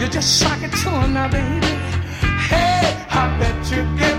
just sock it to him now, baby. Hey, I bet you get